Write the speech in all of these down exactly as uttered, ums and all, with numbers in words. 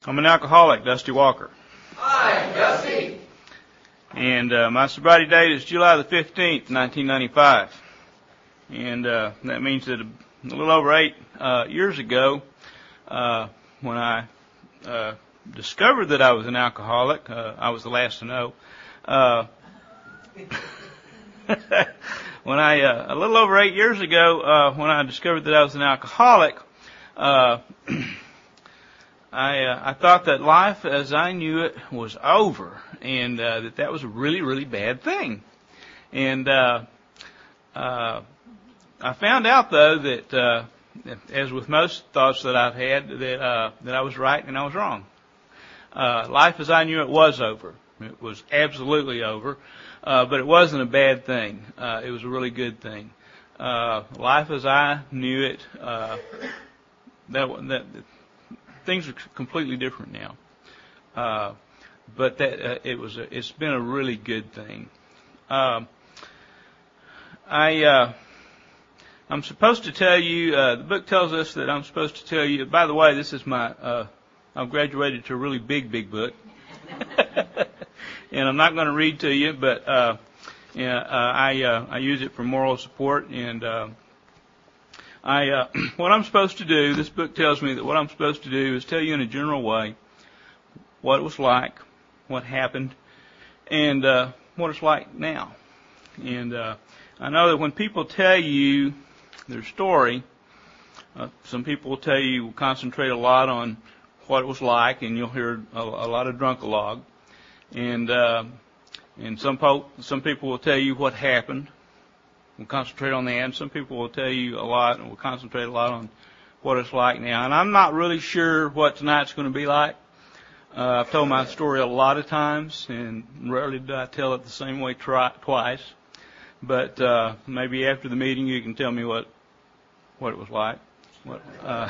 I'm an alcoholic, Dusty Walker. Hi, Dusty. And uh, my sobriety date is July the fifteenth, nineteen ninety-five. And uh, that means that a, a little over eight uh, years ago, uh, when I uh, discovered that I was an alcoholic, uh, I was the last to know. Uh, when I, uh, a little over eight years ago, uh, when I discovered that I was an alcoholic, uh, I, uh, I thought that life as I knew it was over, and uh, that that was a really, really bad thing. And uh, uh, I found out, though, that uh, as with most thoughts that I've had, that uh, that I was right and I was wrong. Uh, life as I knew it was over. It was absolutely over, uh, but it wasn't a bad thing. Uh, it was a really good thing. Uh, life as I knew it, uh, that that. Things are completely different now, uh, but that uh, it was. A, it's been a really good thing. Um, I uh, I'm supposed to tell you. Uh, the book tells us that I'm supposed to tell you. By the way, this is my. Uh, I've graduated to a really big, big book, and I'm not going to read to you, but uh, yeah, uh, I uh, I use it for moral support and. Uh, I, uh, what I'm supposed to do, this book tells me that what I'm supposed to do is tell you in a general way what it was like, what happened, and uh, what it's like now. And uh, I know that when people tell you their story, uh, some people will tell you, will concentrate a lot on what it was like, and you'll hear a, a lot of drunk-a-log. And uh, and some po- some people will tell you what happened. We'll concentrate on that, and some people will tell you a lot, and we'll concentrate a lot on what it's like now. And I'm not really sure what tonight's going to be like. Uh, I've told my story a lot of times, and rarely do I tell it the same way tri- twice. But uh, maybe after the meeting you can tell me what what it was like. What, uh,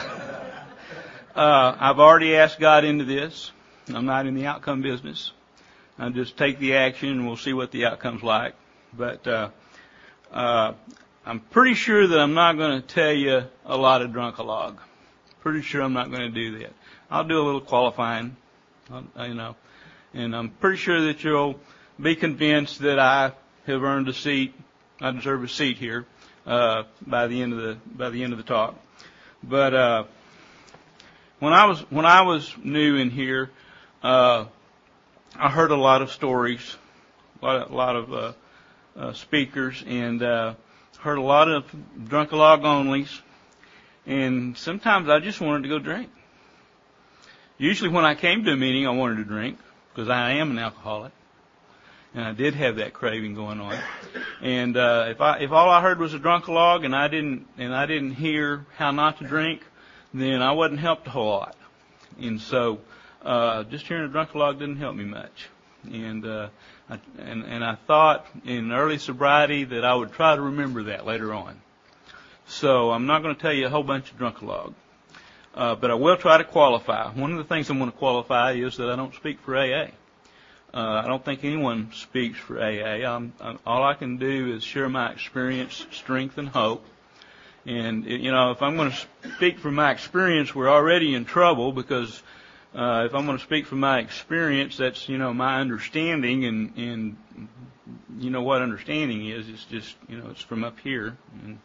uh, I've already asked God into this. I'm not in the outcome business. I just take the action, and we'll see what the outcome's like. But uh, Uh, I'm pretty sure that I'm not going to tell you a lot of drunk-a-log. Pretty sure I'm not going to do that. I'll do a little qualifying, you know, and I'm pretty sure that you'll be convinced that I have earned a seat. I deserve a seat here uh, by the end of the by the end of the talk. But uh, when I was when I was new in here, uh, I heard a lot of stories, a lot, a lot of. Uh, Uh, speakers, and uh, heard a lot of drunk-a-log onlys, and sometimes I just wanted to go drink. Usually when I came to a meeting, I wanted to drink, because I am an alcoholic, and I did have that craving going on. And uh, if I if all I heard was a drunk-a-log, and I didn't and I didn't hear how not to drink, then I wasn't helped a whole lot. And so uh, just hearing a drunk-a-log didn't help me much. And uh, I, and, and I thought in early sobriety that I would try to remember that later on. So I'm not going to tell you a whole bunch of drunk-a-log, uh, but I will try to qualify. One of the things I'm going to qualify is that I don't speak for A A. Uh, I don't think anyone speaks for A A. I'm, I'm, all I can do is share my experience, strength, and hope. And, you know, if I'm going to speak from my experience, we're already in trouble because Uh, if I'm going to speak from my experience, that's, you know, my understanding, and, and you know what understanding is. It's just, you know, it's from up here. And,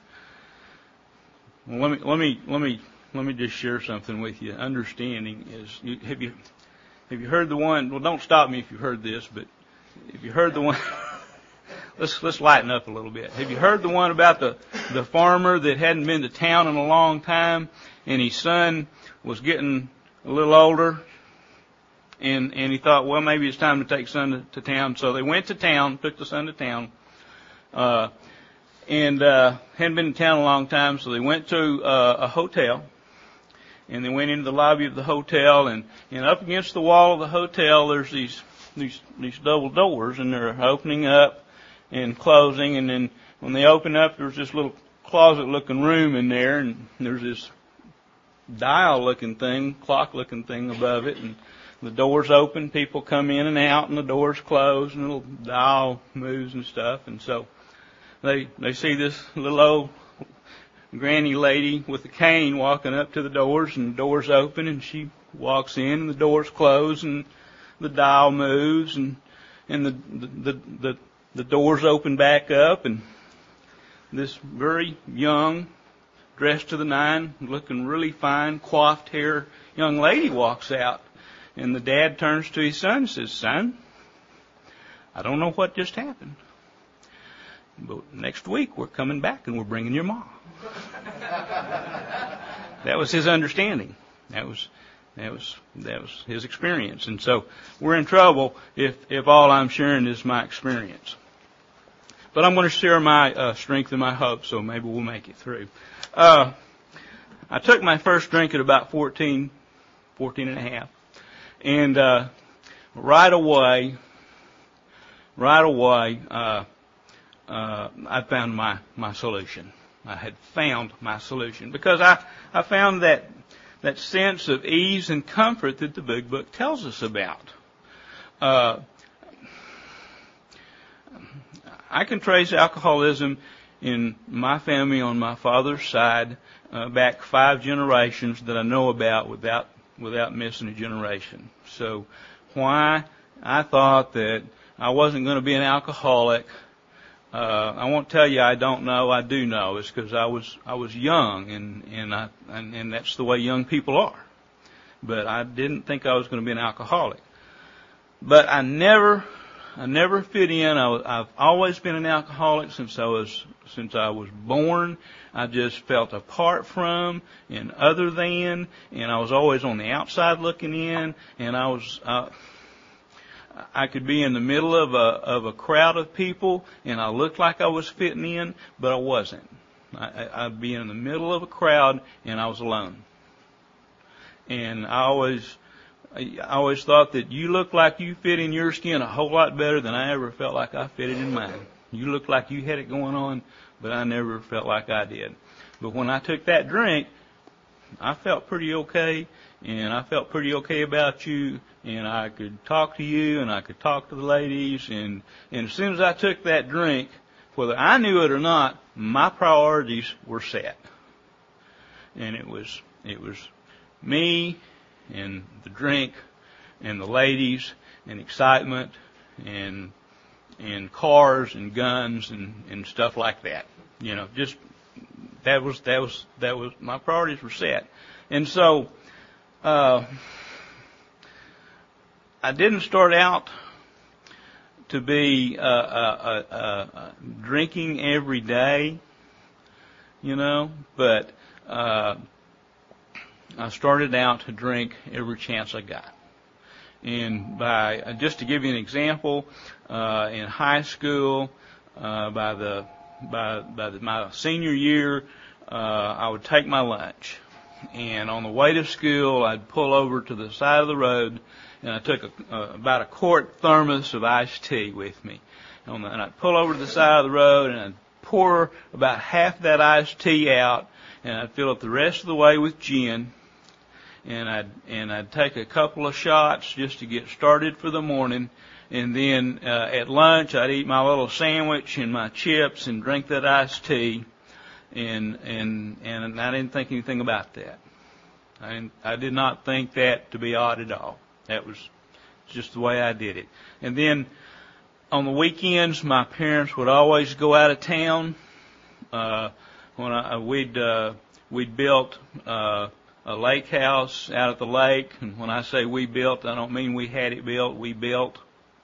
well, let me, let me, let me, let me just share something with you. Understanding is, you, have you, have you heard the one, well, don't stop me if you've heard this, but if you heard the one, let's, let's lighten up a little bit. Have you heard the one about the, the farmer that hadn't been to town in a long time, and his son was getting a little older, and and he thought, well, maybe it's time to take son to, to town. So they went to town, took the son to town, uh, and uh, hadn't been in town a long time. So they went to uh, a hotel, and they went into the lobby of the hotel, and, and up against the wall of the hotel, there's these these these double doors, and they're opening up and closing. And then when they open up, there's this little closet-looking room in there, and there's this dial-looking thing, clock-looking thing above it, and the doors open, people come in and out, and the doors close, and the little dial moves and stuff. And so they they see this little old granny lady with a cane walking up to the doors, and the doors open, and she walks in, and the doors close, and the dial moves, and and the the the the, the doors open back up, and this very young, dressed to the nine, looking really fine, coiffed hair young lady walks out, and the dad turns to his son and says, "Son, I don't know what just happened, but next week we're coming back and we're bringing your mom." That was his understanding. That was that was that was his experience. And so we're in trouble if if all I'm sharing is my experience. But I'm going to share my uh, strength and my hope, so maybe we'll make it through. Uh, I took my first drink at about fourteen, fourteen and a half, and uh, right away, right away, uh, uh, I found my my solution. I had found my solution because I, I found that that sense of ease and comfort that the Big Book tells us about. Uh, I can trace alcoholism in my family on my father's side uh, back five generations that I know about without without missing a generation. So why I thought that I wasn't going to be an alcoholic, Uh, I won't tell you I don't know. I do know. It's because I was I was young, and and I and, and that's the way young people are. But I didn't think I was going to be an alcoholic. But I never I never fit in. I was, I've always been an alcoholic since I was since I was born. I just felt apart from and other than, and I was always on the outside looking in, and I was. Uh, I could be in the middle of a of a crowd of people, and I looked like I was fitting in, but I wasn't. I, I'd be in the middle of a crowd, and I was alone. And I always, I always thought that you look like you fit in your skin a whole lot better than I ever felt like I fitted in mine. You look like you had it going on, but I never felt like I did. But when I took that drink, I felt pretty okay, and I felt pretty okay about you, and I could talk to you, and I could talk to the ladies, and, and as soon as I took that drink, whether I knew it or not, my priorities were set. And it was, it was me, and the drink, and the ladies, and excitement, and, and cars, and guns, and, and stuff like that. You know, just, that was, that was, that was, my priorities were set. And so, uh, I didn't start out to be, uh, uh, uh, uh, drinking every day, you know, but, uh, I started out to drink every chance I got. And by, uh, just to give you an example, uh, in high school, uh, by the, by, by the, my senior year, uh, I would take my lunch. And on the way to school, I'd pull over to the side of the road, and I took a, uh, about a quart thermos of iced tea with me. And I'd pull over to the side of the road, and I'd pour about half that iced tea out, and I'd fill it the rest of the way with gin. And I'd and I'd take a couple of shots just to get started for the morning. And then uh, at lunch, I'd eat my little sandwich and my chips and drink that iced tea. And and and I didn't think anything about that. I didn't, I did not think that to be odd at all. That was just the way I did it. And then on the weekends, my parents would always go out of town. Uh, when I, we'd uh, we'd built uh, a lake house out at the lake, and when I say we built, I don't mean we had it built. We built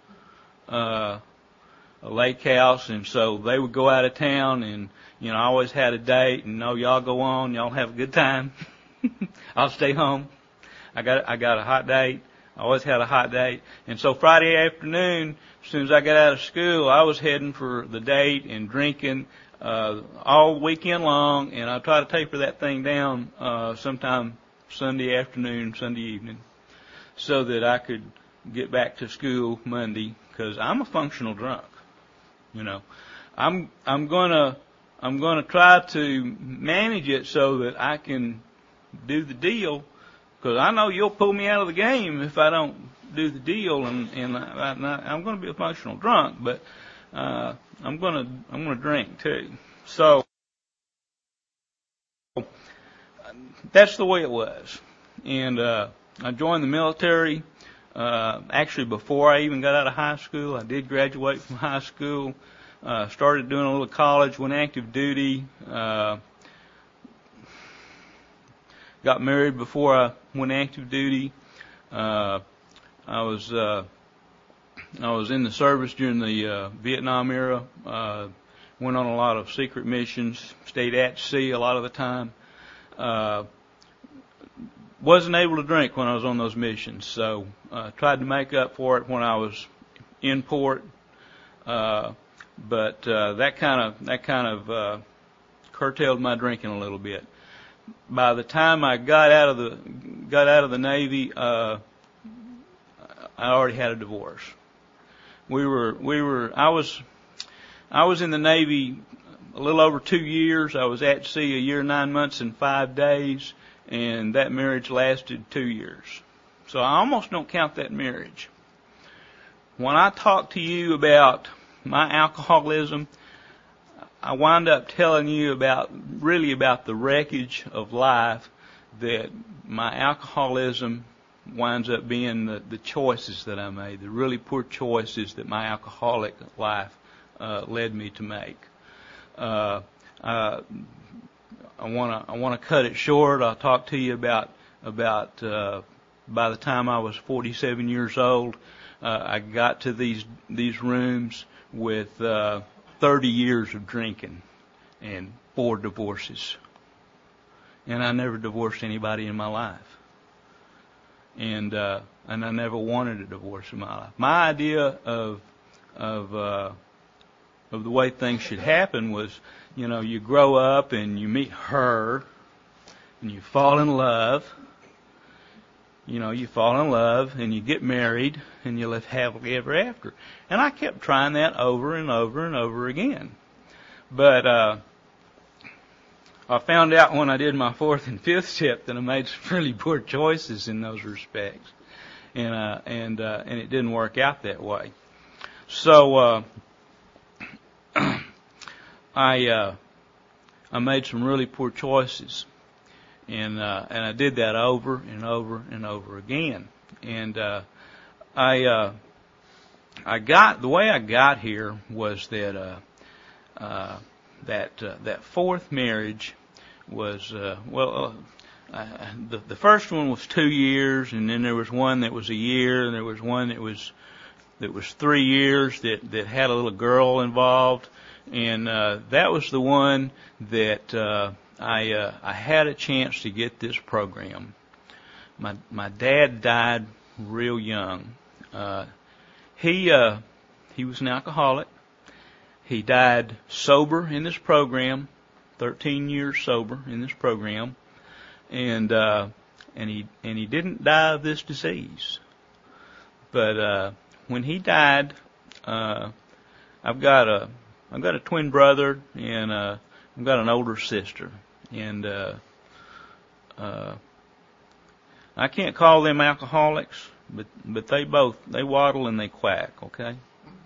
uh, a lake house, and so they would go out of town, and you know, I always had a date, and no, y'all go on, y'all have a good time. I'll stay home. I got I got a hot date. I always had a hot date. And so Friday afternoon, as soon as I got out of school, I was heading for the date and drinking uh all weekend long, and I try to taper that thing down uh sometime Sunday afternoon, Sunday evening, so that I could get back to school Monday, because I'm a functional drunk. You know, I'm I'm gonna I'm gonna try to manage it so that I can do the deal, because I know you'll pull me out of the game if I don't do the deal, and and I, I, I'm going to be a functional drunk, but uh, I'm going to I'm going to drink too. So that's the way it was, and uh, I joined the military. Uh, actually, before I even got out of high school, I did graduate from high school. Uh, started doing a little college, went active duty. Uh, got married before I went active duty. Uh, I was uh, I was in the service during the uh, Vietnam era. Uh, went on a lot of secret missions. Stayed at sea a lot of the time. Uh, wasn't able to drink when I was on those missions, so uh, tried to make up for it when I was in port. Uh, but uh, that kind of that kind of uh, curtailed my drinking a little bit. By the time I got out of the got out of the Navy, uh, I already had a divorce. We were we were I was I was in the Navy a little over two years. I was at sea a year, nine months, and five days, and that marriage lasted two years. So I almost don't count that marriage. When I talk to you about my alcoholism, I wind up telling you about, really about the wreckage of life that my alcoholism winds up being the, the choices that I made, the really poor choices that my alcoholic life uh, led me to make. Uh, uh, I want to I want to cut it short. I'll talk to you about about uh, by the time I was forty-seven years old, uh, I got to these these rooms with uh, thirty years of drinking and four divorces. And I never divorced anybody in my life. And uh, and I never wanted a divorce in my life. My idea of of uh, of the way things should happen was, you know, you grow up and you meet her and you fall in love. You know, you fall in love and you get married and you live happily ever after. And I kept trying that over and over and over again. But uh, I found out when I did my fourth and fifth step that I made some really poor choices in those respects. And uh, and uh, and it didn't work out that way. So uh, I uh, I made some really poor choices. And uh, and I did that over and over and over again. And uh, I uh, I got the way I got here was that uh, uh, that uh, that fourth marriage was uh, well uh, uh, the the first one was two years, and then there was one that was a year, and there was one that was that was three years that that had a little girl involved, and uh, that was the one that. Uh, I uh, I had a chance to get this program. My my dad died real young. Uh, he uh, he was an alcoholic. He died sober in this program, thirteen years sober in this program, and uh, and he and he didn't die of this disease. But uh, when he died, uh, I've got a I've got a twin brother and uh, I've got an older sister. And uh, uh, I can't call them alcoholics, but but they both they waddle and they quack, okay.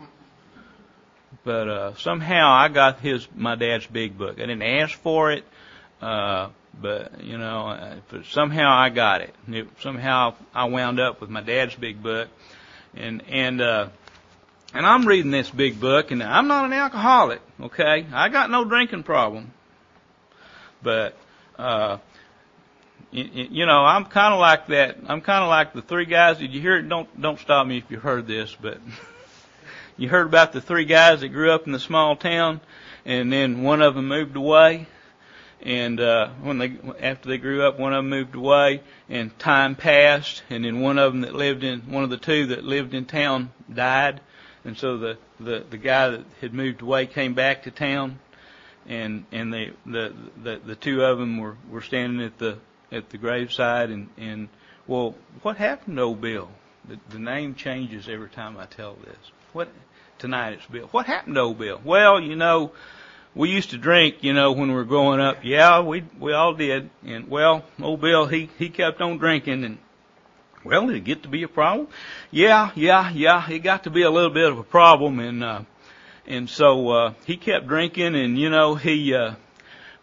But uh, somehow I got his my dad's big book. I didn't ask for it, uh, but you know, but somehow I got it. it. Somehow I wound up with my dad's big book, and and uh, and I'm reading this big book, and I'm not an alcoholic, okay. I got no drinking problem. But, uh, you, you know, I'm kind of like that. I'm kind of like the three guys. Did you hear it? Don't, don't stop me if you heard this, but you heard about the three guys that grew up in the small town and then one of them moved away. And, uh, when they, after they grew up, one of them moved away and time passed. And then one of them that lived in, one of the two that lived in town died. And so the, the, the guy that had moved away came back to town. And and they the, the the two of them were, were standing at the at the graveside and, and well, what happened to old Bill? The, the name changes every time I tell this. What tonight it's Bill. What happened to old Bill? Well, you know, we used to drink, you know, when we were growing up. Yeah, we we all did. And well, old Bill he he kept on drinking and well, did it get to be a problem? Yeah, yeah, yeah. It got to be a little bit of a problem and. uh And so, uh, he kept drinking and, you know, he, uh,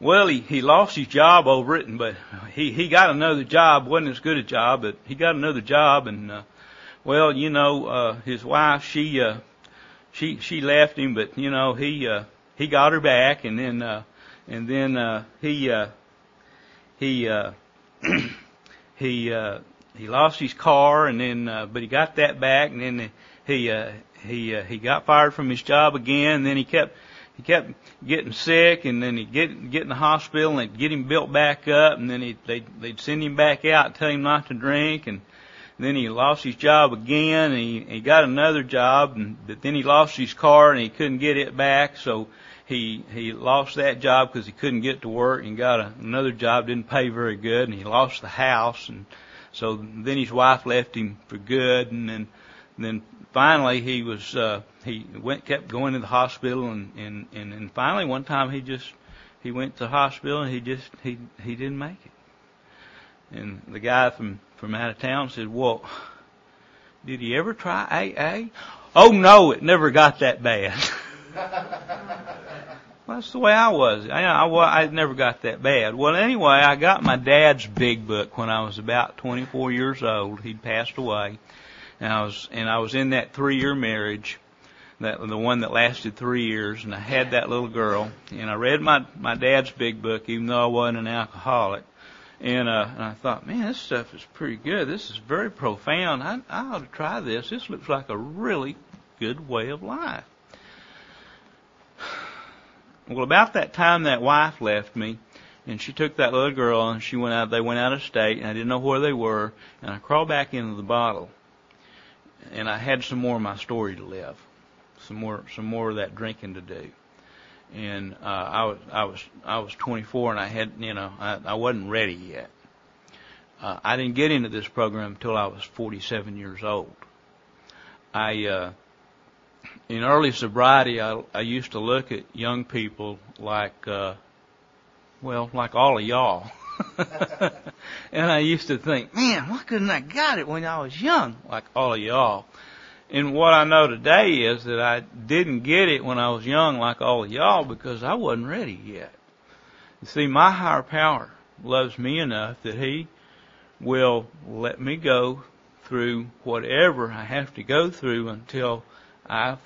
well, he, he lost his job over it, and, but he, he got another job. Wasn't as good a job, but he got another job, and, uh, well, you know, uh, his wife, she, uh, she, she left him, but, you know, he, uh, he got her back, and then, uh, and then, uh, he, uh, he, uh, he, uh, he lost his car, and then, uh, but he got that back, and then he, uh, he, uh, he got fired from his job again, and then he kept, he kept getting sick, and then he'd get, get in the hospital, and they'd get him built back up, and then he'd, they'd, they'd send him back out and tell him not to drink, and then he lost his job again, and he, he got another job, and but then he lost his car, and he couldn't get it back, so he, he lost that job because he couldn't get to work, and got a, another job, didn't pay very good, and he lost the house, and so then his wife left him for good, and then, and then finally he was, uh, he went, kept going to the hospital, and, and, and, and finally one time he just, he went to the hospital, and he just, he, he didn't make it. And the guy from, from out of town said, well, did he ever try A A? Oh no, it never got that bad. Well, that's the way I was. I, I, I never got that bad. Well, anyway, I got my dad's big book when I was about twenty-four years old. He'd passed away. And I was, and I was in that three-year marriage, that, the one that lasted three years, and I had that little girl, and I read my, my dad's big book, even though I wasn't an alcoholic. And, uh, and I thought, man, this stuff is pretty good. This is very profound. I, I ought to try this. This looks like a really good way of life. Well, about that time that wife left me, and she took that little girl, and she went out, they went out of state, and I didn't know where they were, and I crawled back into the bottle, and I had some more of my story to live, some more, some more of that drinking to do. And uh, I was I was I was twenty-four, and I had you know I, I wasn't ready yet. Uh, I didn't get into this program until I was forty-seven years old. I uh, in early sobriety, I, I used to look at young people like uh, well like all of y'all, and I used to think, man, why couldn't I got it when I was young like all of y'all? And what I know today is that I didn't get it when I was young like all of y'all because I wasn't ready yet. You see, my higher power loves me enough that He will let me go through whatever I have to go through until I've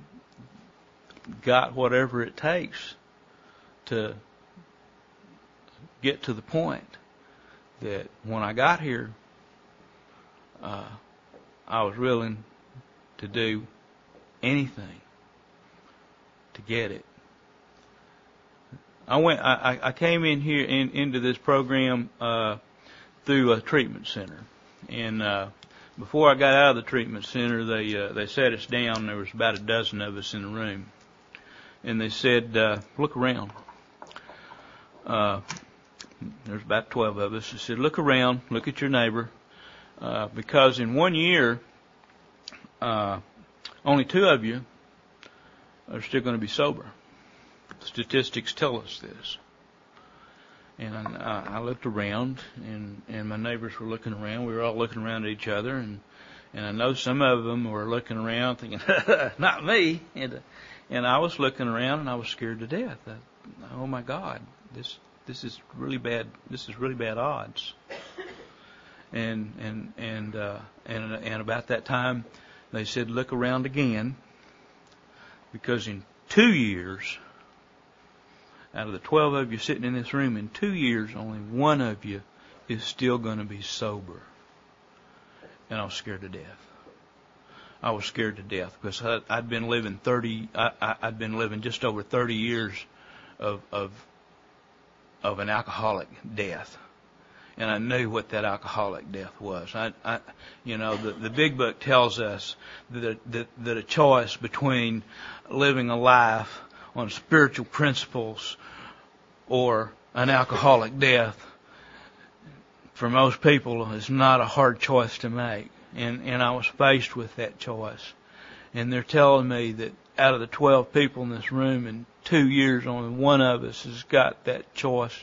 got whatever it takes to get to the point that when I got here, uh, I was willing to do anything to get it. I went. I, I came in here in, into this program uh, through a treatment center, and uh, before I got out of the treatment center, they uh, they sat us down. There was about a dozen of us in the room, and they said, uh, "Look around." Uh, there's about twelve of us. They said, "Look around. Look at your neighbor, uh, because in one year." Uh, only two of you are still going to be sober. Statistics tell us this. And I, I looked around, and, and my neighbors were looking around. We were all looking around at each other, and, and I know some of them were looking around thinking, not me. And, and I was looking around, and I was scared to death. I, oh my God, this this is really bad. This is really bad odds. And and and uh, and and about that time, they said, look around again, because in two years, out of the twelve of you sitting in this room, in two years, only one of you is still going to be sober. And I was scared to death. I was scared to death because I, I'd been living thirty. I, I, I'd been living just over thirty years of of of an alcoholic death. And I knew what that alcoholic death was. I, I you know, the, the big book tells us that, that, that a choice between living a life on spiritual principles or an alcoholic death, for most people, is not a hard choice to make. And, and I was faced with that choice. And they're telling me that out of the twelve people in this room, in two years, only one of us has got that choice.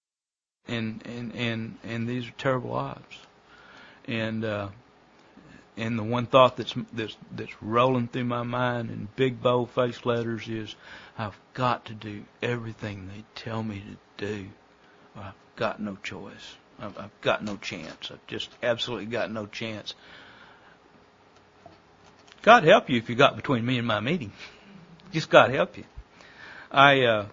And, and, and, and these are terrible odds. And, uh, and the one thought that's that's that's rolling through my mind in big bold face letters is, I've got to do everything they tell me to do. I've got no choice. I've, I've got no chance. I've just absolutely got no chance. God help you if you got between me and my meeting. Just God help you. I uh,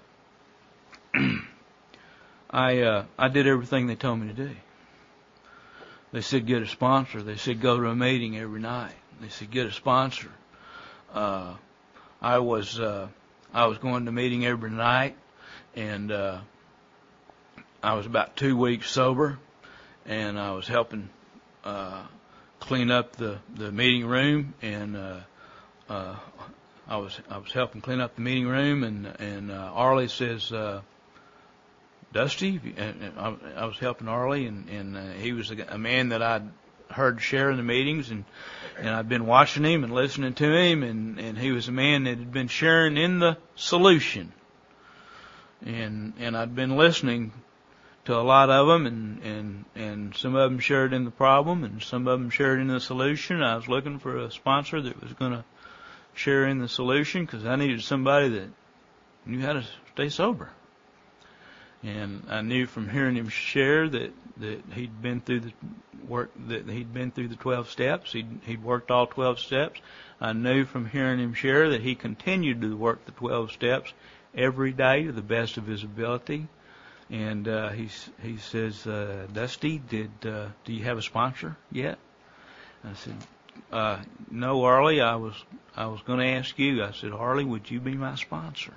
I uh, I did everything they told me to do. They said get a sponsor. They said go to a meeting every night. They said get a sponsor. Uh, I was uh, I was going to meeting every night, and uh, I was about two weeks sober, and I was helping uh, clean up the, the meeting room, and uh, uh, I was I was helping clean up the meeting room, and and uh, Arlie says, uh, Dusty, and, and I, I was helping Arlie, and, and uh, he was a, a man that I'd heard share in the meetings, and and I'd been watching him and listening to him, and, and he was a man that had been sharing in the solution, and and I'd been listening to a lot of them, and, and, and some of them shared in the problem, and some of them shared in the solution. I was looking for a sponsor that was going to share in the solution, because I needed somebody that knew how to stay sober. And I knew from hearing him share that, that he'd been through the work, that he'd been through the twelve steps. He'd, he'd worked all twelve steps. I knew from hearing him share that he continued to work the twelve steps every day to the best of his ability. And uh, he he says, uh, Dusty, did uh, do you have a sponsor yet? I said, uh, no, Arlie. I was I was going to ask you. I said, Arlie, would you be my sponsor?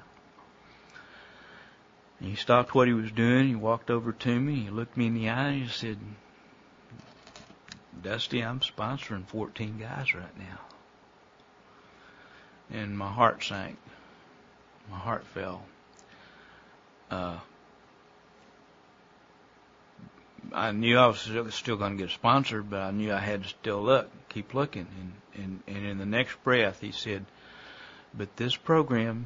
And he stopped what he was doing. He walked over to me. He looked me in the eye and he said, Dusty, I'm sponsoring fourteen guys right now. And my heart sank. My heart fell. Uh, I knew I was still going to get a sponsor, but I knew I had to still look, keep looking. And, and, and in the next breath, he said, but this program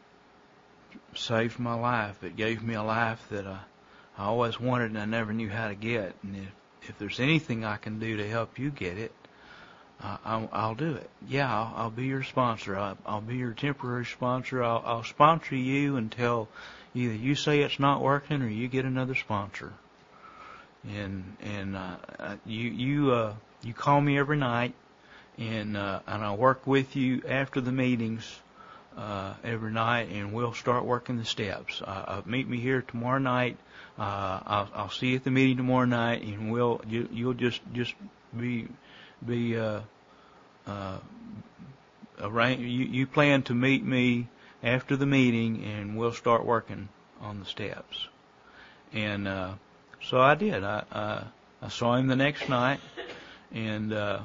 saved my life. It gave me a life that I, I always wanted and I never knew how to get. And if, if there's anything I can do to help you get it, uh, I'll, I'll do it. Yeah, I'll, I'll be your sponsor. I'll, I'll be your temporary sponsor. I'll, I'll sponsor you until either you say it's not working or you get another sponsor. And and uh, you you uh, you call me every night, and uh, and I'll work with you after the meetings uh, every night, and we'll start working the steps. Uh, uh, meet me here tomorrow night. Uh, I'll, I'll see you at the meeting tomorrow night, and we'll you, you'll just just be be uh, uh, arrange. You, you plan to meet me after the meeting, and we'll start working on the steps. And uh, So I did. I, I I saw him the next night, and uh,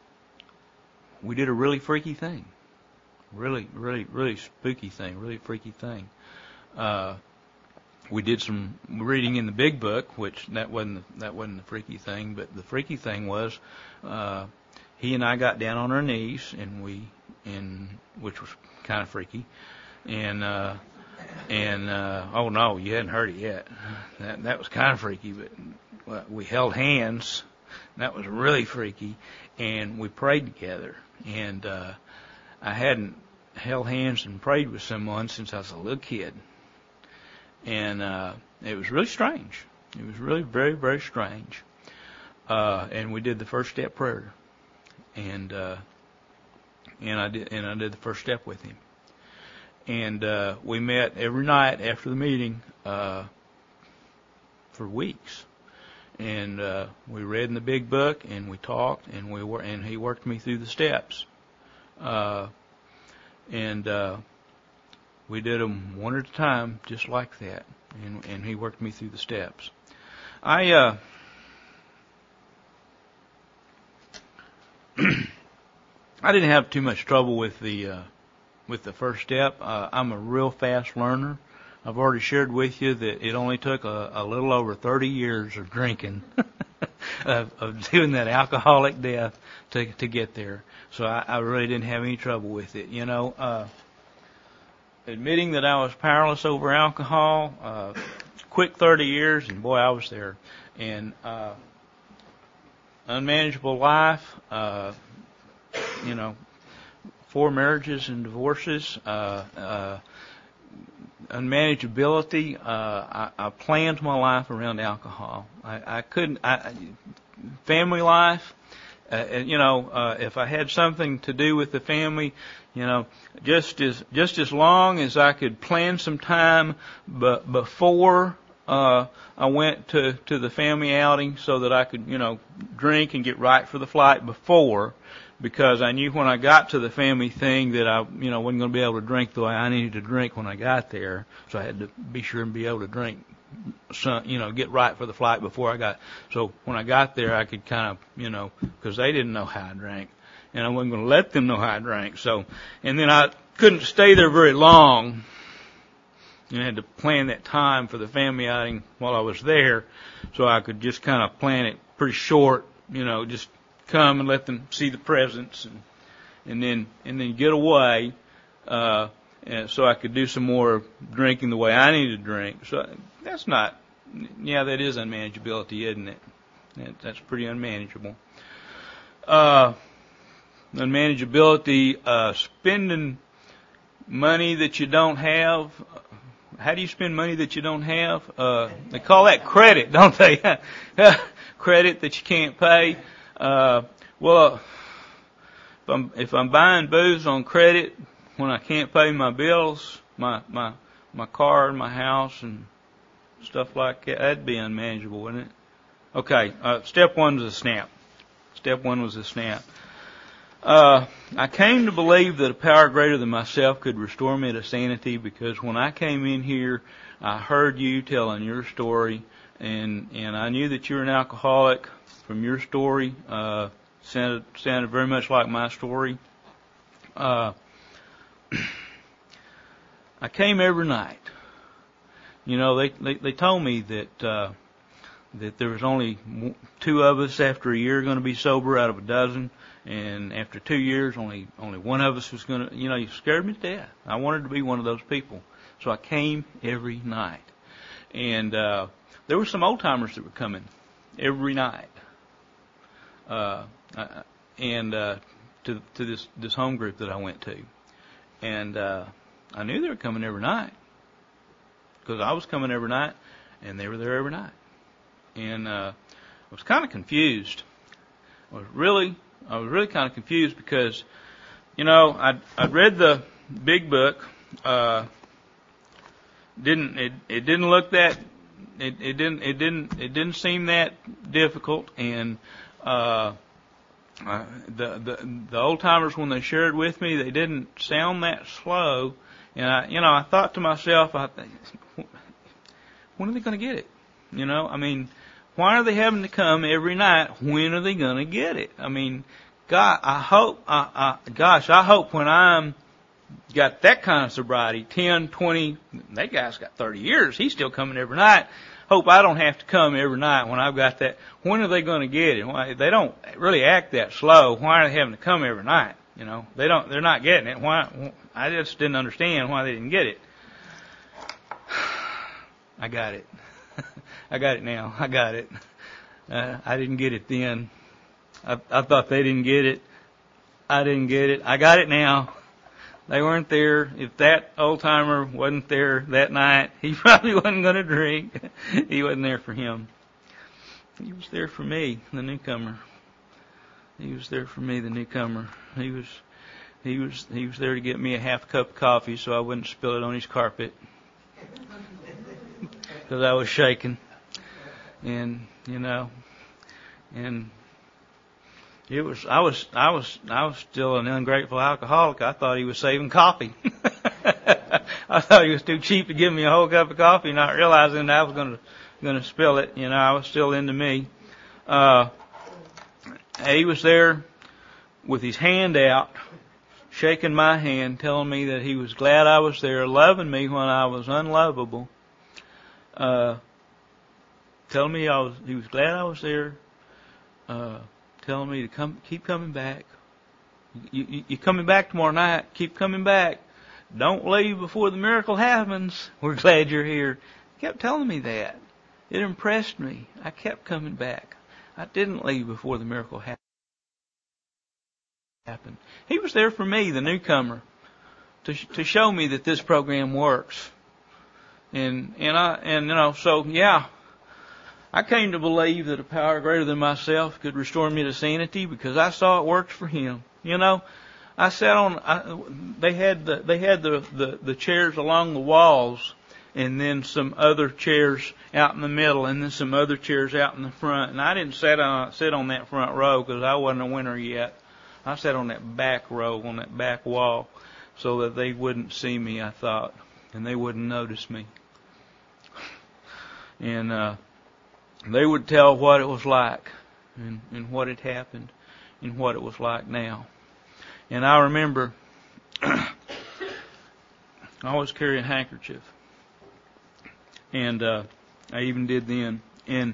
we did a really freaky thing, really, really, really spooky thing, really freaky thing. Uh, we did some reading in the Big Book, which that wasn't the, that wasn't the freaky thing, but the freaky thing was uh, he and I got down on our knees, and we and which was kind of freaky, and. Uh, And, uh, oh no, you hadn't heard it yet. That, that was kind of freaky, but well, we held hands. That was really freaky. And we prayed together. And, uh, I hadn't held hands and prayed with someone since I was a little kid. And, uh, it was really strange. It was really very, very strange. Uh, and we did the first step prayer. And, uh, and I did, and I did the first step with him. And uh, we met every night after the meeting uh, for weeks, and uh, we read in the Big Book, and we talked, and we were, and he worked me through the steps, uh, and uh, we did them one at a time, just like that, and and he worked me through the steps. I uh, I didn't have too much trouble with the. Uh, With the first step. uh, I'm a real fast learner. I've already shared with you that it only took a, a little over thirty years of drinking, of, of doing that alcoholic death to to get there. So I, I really didn't have any trouble with it. You know, uh, admitting that I was powerless over alcohol, uh, quick thirty years, and boy, I was there. And uh, unmanageable life, uh, you know, four marriages and divorces, uh, uh, unmanageability. Uh, I, I planned my life around alcohol. I, I couldn't. I, family life. Uh, you know, uh, if I had something to do with the family, you know, just as just as long as I could plan some time, but before uh, I went to to the family outing, so that I could, you know, drink and get right for the flight before, because I knew when I got to the family thing that I, you know, wasn't going to be able to drink the way I needed to drink when I got there. So I had to be sure and be able to drink, some, you know, get right for the flight before I got. So when I got there, I could kind of, you know, because they didn't know how I drank, and I wasn't going to let them know how I drank. So, and then I couldn't stay there very long. And I had to plan that time for the family outing while I was there, so I could just kind of plan it pretty short, you know, just come and let them see the presents, and and then and then get away, uh, and so I could do some more drinking the way I needed to drink. So that's not, yeah, that is unmanageability, isn't it? That, that's pretty unmanageable. Uh, unmanageability, uh, spending money that you don't have. How do you spend money that you don't have? Uh, they call that credit, don't they? Credit that you can't pay. Uh, well, if I'm, if I'm buying booze on credit when I can't pay my bills, my, my, my car and my house and stuff like that, that'd be unmanageable, wouldn't it? Okay, uh, step one was a snap. Step one was a snap. Uh, I came to believe that a power greater than myself could restore me to sanity, because when I came in here, I heard you telling your story, and, and I knew that you were an alcoholic from your story. Uh, sounded, sounded very much like my story. Uh, I came every night. You know, they, they, they told me that, uh, that there was only two of us after a year going to be sober out of a dozen. And after two years, only only one of us was going to, you know, you scared me to death. I wanted to be one of those people. So I came every night. And uh, there were some old-timers that were coming every night. Uh, and uh, to to this, this home group that I went to. And uh, I knew they were coming every night, because I was coming every night, and they were there every night. And uh, I was kind of confused. I was really... I was really kind of confused because, you know, I'd, I'd read the big book. Uh, didn't it? It didn't look that. It, it didn't. It didn't. It didn't seem that difficult. And uh, uh, the the the old timers, when they shared with me, they didn't sound that slow. And I, you know, I thought to myself, I think, when are they going to get it? You know, I mean. Why are they having to come every night? When are they going to get it? I mean, God, I hope, I, I, gosh, I hope when I'm got that kind of sobriety, ten, twenty, that guy's got thirty years, he's still coming every night. Hope I don't have to come every night when I've got that. When are they going to get it? Why, they don't really act that slow. Why are they having to come every night? You know, they don't, they're not getting it. Why? I just didn't understand why they didn't get it. I got it. I got it now. I got it. Uh, I didn't get it then. I, I thought they didn't get it. I didn't get it. I got it now. They weren't there. If that old timer wasn't there that night, he probably wasn't going to drink. He wasn't there for him. He was there for me, the newcomer. He was there for me, the newcomer. He was, he was, he was there to get me a half cup of coffee so I wouldn't spill it on his carpet, because I was shaking. And, you know, and it was, I was, I was, I was still an ungrateful alcoholic. I thought he was saving coffee. I thought he was too cheap to give me a whole cup of coffee, not realizing that I was going to, going to spill it. You know, I was still into me. Uh, he was there with his hand out, shaking my hand, telling me that he was glad I was there, loving me when I was unlovable. Uh, telling me I was, he was glad I was there, uh, telling me to come, keep coming back. You, you, you're coming back tomorrow night. Keep coming back. Don't leave before the miracle happens. We're glad you're here. He kept telling me that. It impressed me. I kept coming back. I didn't leave before the miracle happened. happen. He was there for me, the newcomer, to to show me that this program works. And and I and you know so yeah, I came to believe that a power greater than myself could restore me to sanity because I saw it worked for him. You know, I sat on. I, they had the they had the, the the chairs along the walls, and then some other chairs out in the middle, and then some other chairs out in the front. And I didn't sit on sit on that front row because I wasn't a winner yet. I sat on that back row, on that back wall, so that they wouldn't see me, I thought, and they wouldn't notice me. And uh, they would tell what it was like, and, and what had happened, and what it was like now. And I remember I always carry a handkerchief, and uh, I even did then. And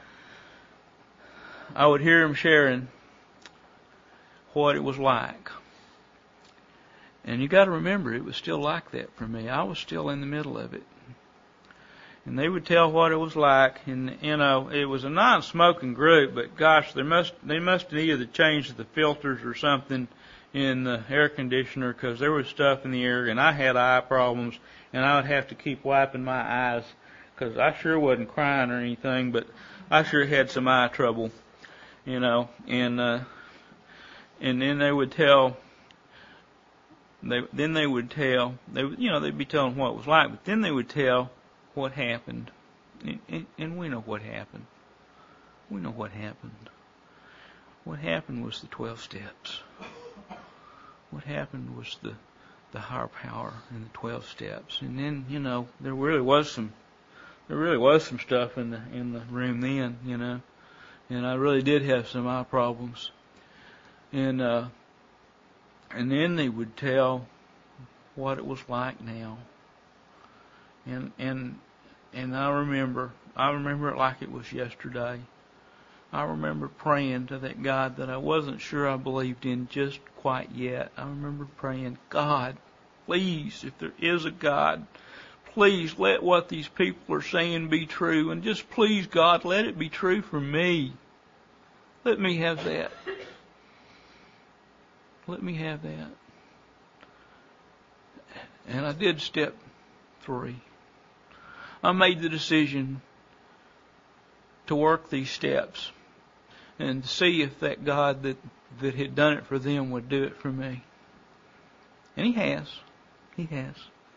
I would hear them sharing what it was like. And you got to remember, it was still like that for me. I was still in the middle of it. And they would tell what it was like, and you know, it was a non-smoking group, but gosh, they must they must have either changed the filters or something in the air conditioner because there was stuff in the air, and I had eye problems, and I would have to keep wiping my eyes because I sure wasn't crying or anything, but I sure had some eye trouble, you know, and uh, and then they would tell. They then they would tell they you know they'd be telling what it was like, but then they would tell what happened, and, and, and we know what happened. We know what happened. What happened was the twelve steps. What happened was the the higher power and the twelve steps. And then you know there really was some there really was some stuff in the in the room then, you know, and I really did have some eye problems, and uh, and then they would tell what it was like now. And and and I remember, I remember it like it was yesterday. I remember praying to that God that I wasn't sure I believed in just quite yet. I remember praying, God, please, if there is a God, please let what these people are saying be true. And just please, God, let it be true for me. Let me have that. Let me have that. And I did step three. I made the decision to work these steps and to see if that God that, that had done it for them would do it for me. And He has. He has.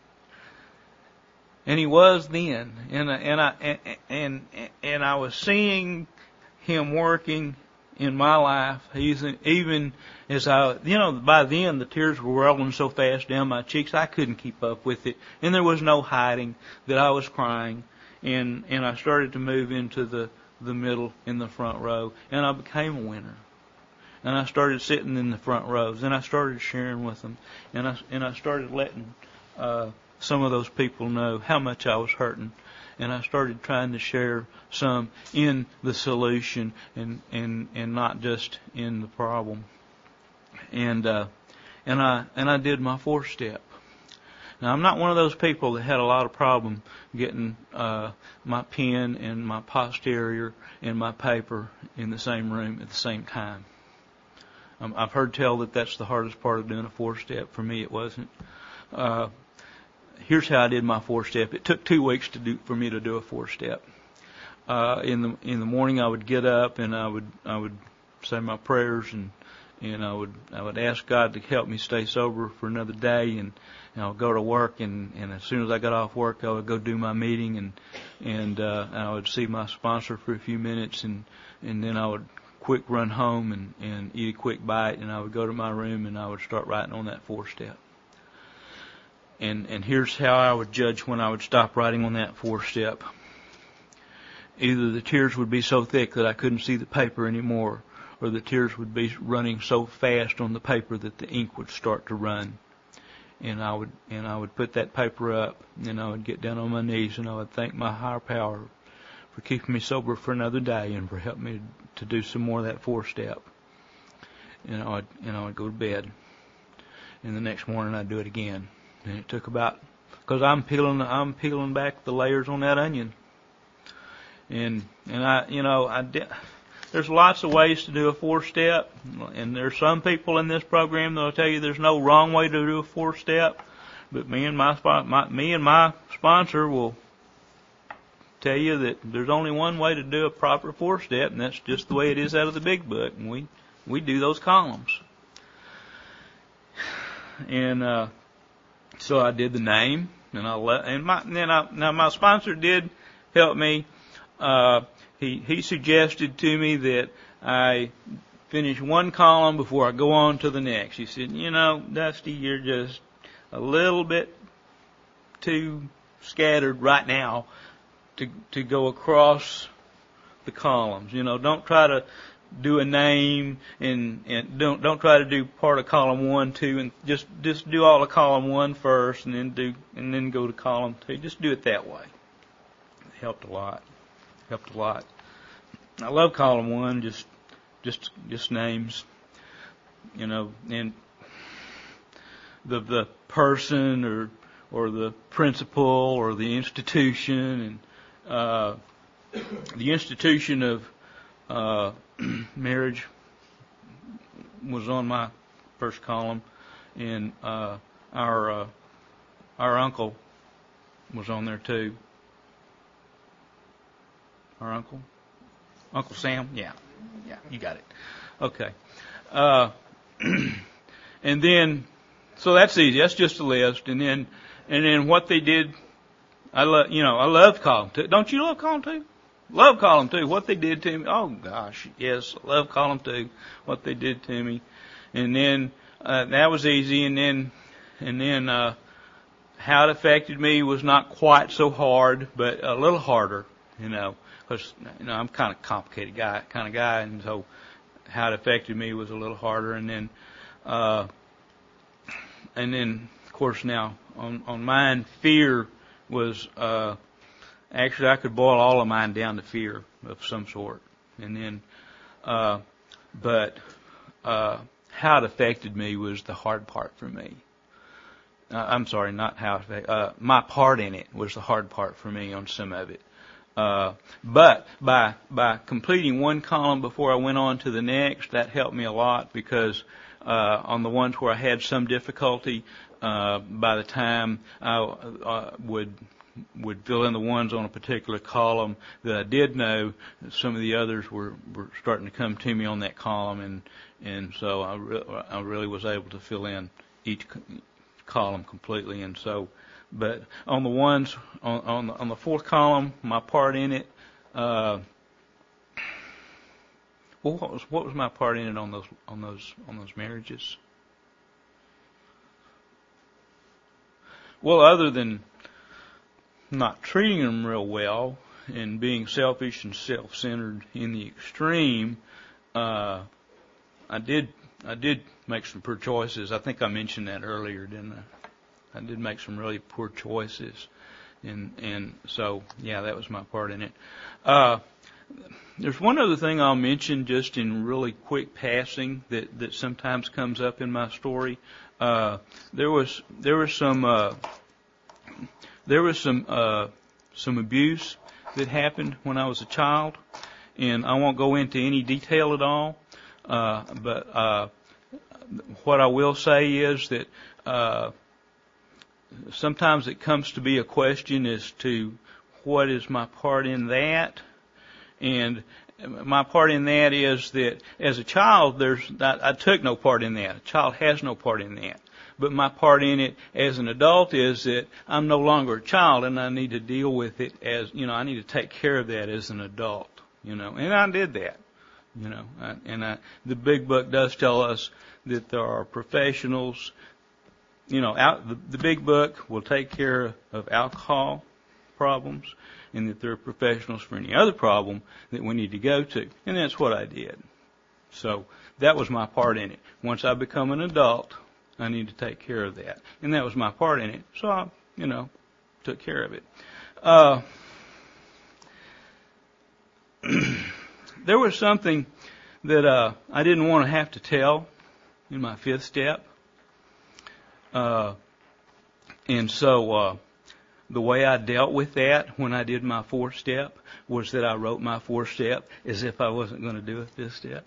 And He was then. And I, and I, and, and, and I was seeing Him working in my life. He's even as I, you know, by then the tears were rolling so fast down my cheeks I couldn't keep up with it, and there was no hiding that I was crying. And and I started to move into the the middle in the front row, and I became a winner. And I started sitting in the front rows, and I started sharing with them, and I and I started letting uh, some of those people know how much I was hurting. And I started trying to share some in the solution and, and, and not just in the problem. And uh, and I and I did my fourth step. Now I'm not one of those people that had a lot of problem getting uh, my pen and my posterior and my paper in the same room at the same time. Um, I've heard tell that that's the hardest part of doing a fourth step. For me, it wasn't. Uh, Here's how I did my four step. It took two weeks to do for me to do a four step. Uh, in the in the morning, I would get up and I would I would say my prayers and and I would I would ask God to help me stay sober for another day, and, and I would go to work, and, and as soon as I got off work, I would go do my meeting, and and, uh, and I would see my sponsor for a few minutes, and and then I would quick run home and, and eat a quick bite, and I would go to my room and I would start writing on that four step. And and here's how I would judge when I would stop writing on that four step. Either the tears would be so thick that I couldn't see the paper anymore, or the tears would be running so fast on the paper that the ink would start to run. And I would and I would put that paper up, and I would get down on my knees, and I would thank my higher power for keeping me sober for another day and for helping me to do some more of that four step. And I would and I would go to bed. And the next morning I'd do it again. And it took about, because I'm peeling, I'm peeling back the layers on that onion, and and I, you know, I did, there's lots of ways to do a four-step, and there's some people in this program that'll tell you there's no wrong way to do a four-step, but me and my, my me and my sponsor will tell you that there's only one way to do a proper four-step, and that's just the way it is out of the big book, and we we do those columns. And uh, so I did the name, and I let, and my then I now my sponsor did help me. Uh, he he suggested to me that I finish one column before I go on to the next. He said, you know, Dusty, you're just a little bit too scattered right now to to go across the columns. You know, don't try to do a name and and don't don't try to do part of column one, two, and just just do all of column one first, and then do and then go to column two. Just do it that way. It helped a lot. Helped a lot. I love column one, just just just names, you know, and the the person or or the principal or the institution, and uh, the institution of uh, marriage was on my first column, and uh, our uh, our uncle was on there too. Our uncle, Uncle Sam, yeah, yeah, you got it. Okay, uh, and then so that's easy. That's just a list, and then and then what they did. I love, you know, I love column two. Don't you love column two? Love column two. What they did to me. Oh gosh, yes, I love column two. What they did to me, and then uh, that was easy. And then, and then uh, how it affected me was not quite so hard, but a little harder. You know, because you know I'm kind of complicated guy, kind of guy, and so how it affected me was a little harder. And then, uh, and then of course now on on mine, fear was. Uh, Actually, I could boil all of mine down to fear of some sort. And then, uh, but, uh, how it affected me was the hard part for me. Uh, I'm sorry, not how it affected, uh, my part in it was the hard part for me on some of it. Uh, but by, by completing one column before I went on to the next, that helped me a lot because, uh, on the ones where I had some difficulty, uh, by the time I, uh, would, would fill in the ones on a particular column that I did know, some of the others were, were starting to come to me on that column, and and so I, re- I really was able to fill in each co- column completely. And so, but on the ones on on the, on the fourth column, my part in it, uh, well, what was what was my part in it on those on those on those marriages? Well, other than not treating them real well and being selfish and self-centered in the extreme, uh, I did I did make some poor choices. I think I mentioned that earlier, didn't I? I did make some really poor choices, and and so yeah, that was my part in it. Uh, there's one other thing I'll mention just in really quick passing that that sometimes comes up in my story. Uh, there was there was some. Uh, There was some uh, some abuse that happened when I was a child, and I won't go into any detail at all. Uh, but uh, what I will say is that uh, sometimes it comes to be a question as to what is my part in that, and my part in that is that as a child, there's I, I took no part in that. A child has no part in that. But my part in it as an adult is that I'm no longer a child, and I need to deal with it as, you know, I need to take care of that as an adult, you know, and I did that, you know, I, and I, the big book does tell us that there are professionals, you know, out, the, the big book will take care of alcohol problems, and that there are professionals for any other problem that we need to go to, and that's what I did. So that was my part in it. Once I become an adult, I need to take care of that. And that was my part in it. So I, you know, took care of it. Uh, there was something that uh, I didn't want to have to tell in my fifth step. Uh, and so uh, the way I dealt with that when I did my fourth step was that I wrote my fourth step as if I wasn't going to do a fifth step.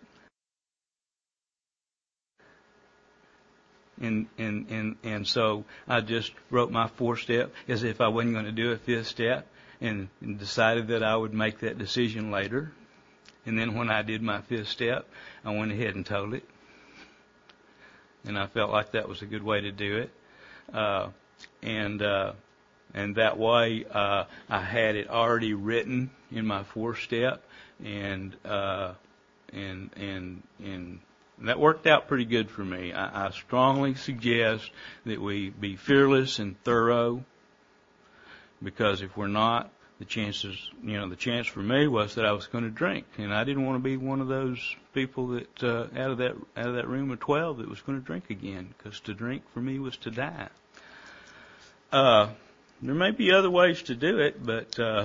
And, and, and, and so I just wrote my fourth step as if I wasn't going to do a fifth step, and, and decided that I would make that decision later. And then when I did my fifth step, I went ahead and told it. And I felt like that was a good way to do it. Uh, and, uh, and that way, uh, I had it already written in my fourth step, and, uh, and, and, and, And that worked out pretty good for me. I, I strongly suggest that we be fearless and thorough, because if we're not, the chances, you know, the chance for me was that I was going to drink, and I didn't want to be one of those people that uh, out of that out of that room of twelve that was going to drink again, because to drink for me was to die. Uh, there may be other ways to do it, but uh,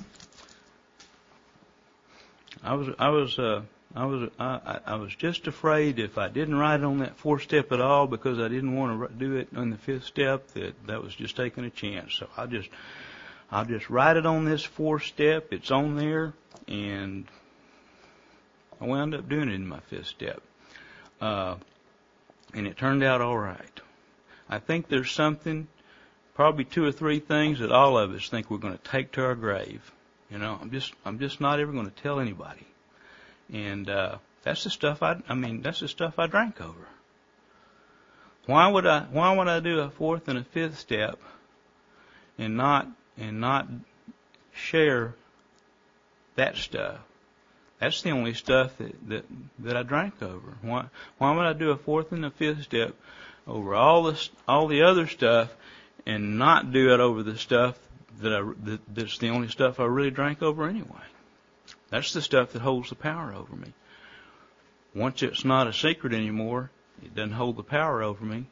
I was I was. Uh, I was I, I was just afraid if I didn't write it on that fourth step at all, because I didn't want to do it on the fifth step, that that was just taking a chance. So I just I'll just write it on this fourth step. It's on there, and I wound up doing it in my fifth step, uh, and it turned out all right. I think there's something, probably two or three things that all of us think we're going to take to our grave. You know, I'm just I'm just not ever going to tell anybody. And uh, that's the stuff I, I mean, that's the stuff I drank over. Why would I, why would I do a fourth and a fifth step and not, and not share that stuff? That's the only stuff that, that, that I drank over. Why, why would I do a fourth and a fifth step over all this, all the other stuff, and not do it over the stuff that I, that, that's the only stuff I really drank over anyway? That's the stuff that holds the power over me. Once it's not a secret anymore, it doesn't hold the power over me.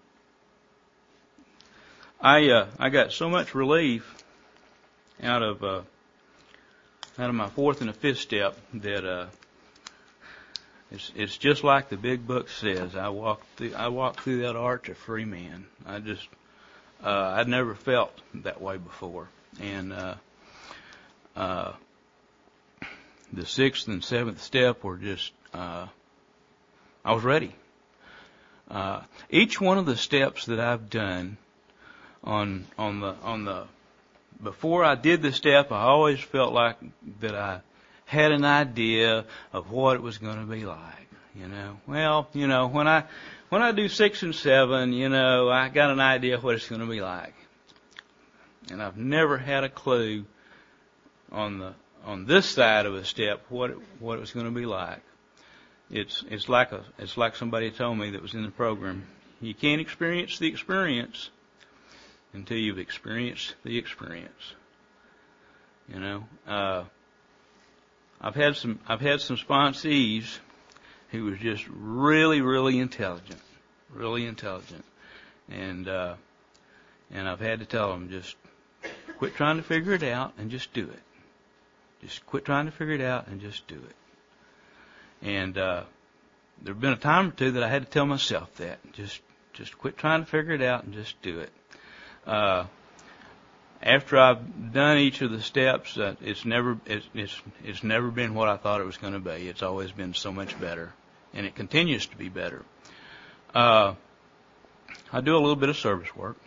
I uh, I got so much relief out of uh, out of my fourth and a fifth step that uh, it's it's just like the big book says. I walked through, I walked through that arch a free man. I just uh, I'd never felt that way before, and uh, uh, the sixth and seventh step were just, uh, I was ready. Uh, each one of the steps that I've done on, on the, on the, before I did the step, I always felt like that I had an idea of what it was going to be like, you know. Well, you know, when I, when I do six and seven, you know, I got an idea of what it's going to be like. And I've never had a clue on the, on this side of a step, what it, what it was going to be like. It's it's like a it's like somebody told me that was in the program. You can't experience the experience until you've experienced the experience. You know, uh, I've had some I've had some sponsees who was just really really intelligent, really intelligent, and uh, and I've had to tell them, just quit trying to figure it out and just do it. Just quit trying to figure it out and just do it. And uh, there have been a time or two that I had to tell myself that. Just just quit trying to figure it out and just do it. Uh, after I've done each of the steps, uh, it's never it's, it's it's never been what I thought it was going to be. It's always been so much better, and it continues to be better. Uh, I do a little bit of service work.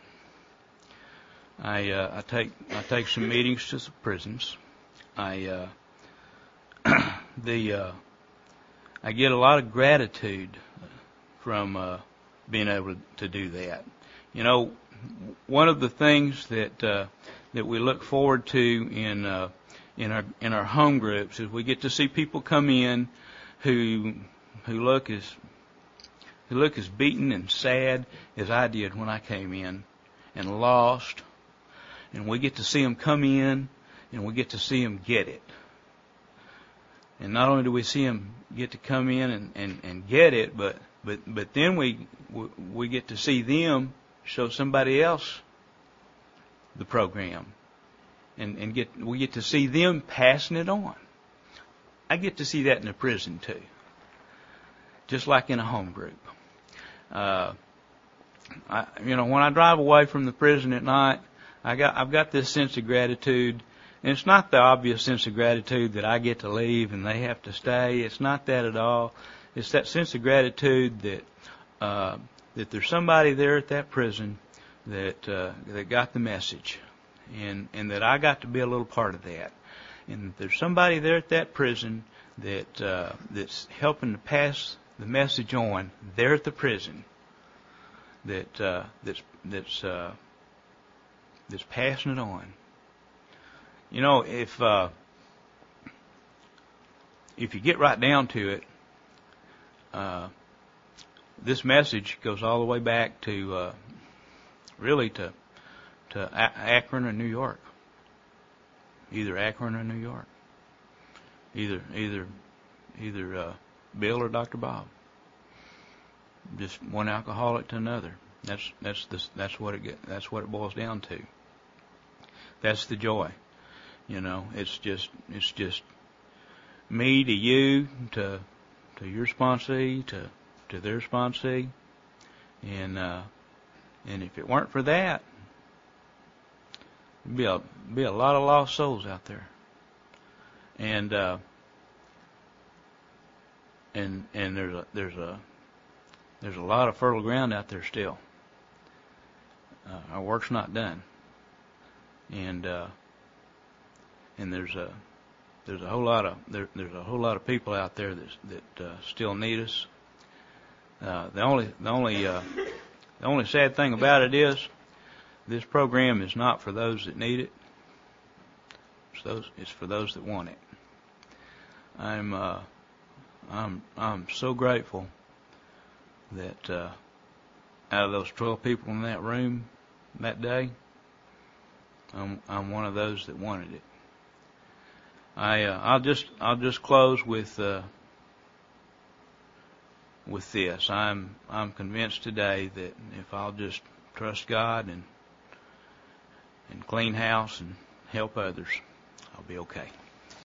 I uh, I take I take some meetings to the prisons. I uh, the uh, I get a lot of gratitude from uh, being able to do that. You know, one of the things that uh, that we look forward to in uh, in our in our home groups is we get to see people come in who who look as who look as beaten and sad as I did when I came in, and lost, and we get to see them come in. And we get to see them get it. And not only do we see them get to come in and, and, and get it, but, but, but then we, we get to see them show somebody else the program. And, and get, we get to see them passing it on. I get to see that in a prison too. Just like in a home group. Uh, I, you know, when I drive away from the prison at night, I got I've got this sense of gratitude, and it's not the obvious sense of gratitude that I get to leave and they have to stay. It's not that at all. It's that sense of gratitude that uh, that there's somebody there at that prison that uh, that got the message, and and that I got to be a little part of that. And there's somebody there at that prison that uh, that's helping to pass the message on there at the prison. That uh, that's that's uh, that's passing it on. You know, if uh, if you get right down to it, uh, this message goes all the way back to uh, really to to A- Akron or New York. Either Akron or New York. Either either either uh, Bill or Doctor Bob. Just one alcoholic to another. That's that's the, that's what it get, that's what it boils down to. That's the joy. You know, it's just it's just me to you to to your sponsee to to their sponsee, and uh, and if it weren't for that, there'd be a be a lot of lost souls out there. And uh, and and there's a there's a there's a lot of fertile ground out there still. Uh, our work's not done, and uh, and there's a there's a whole lot of there, there's a whole lot of people out there that that uh, still need us. Uh, the only the only uh, the only sad thing about it is this program is not for those that need it. It's those it's for those that want it. I'm uh, I'm I'm so grateful that uh, out of those twelve people in that room that day, I'm I'm one of those that wanted it. I uh, I'll just I'll just close with uh, with this. I'm I'm convinced today that if I'll just trust God and and clean house and help others, I'll be okay.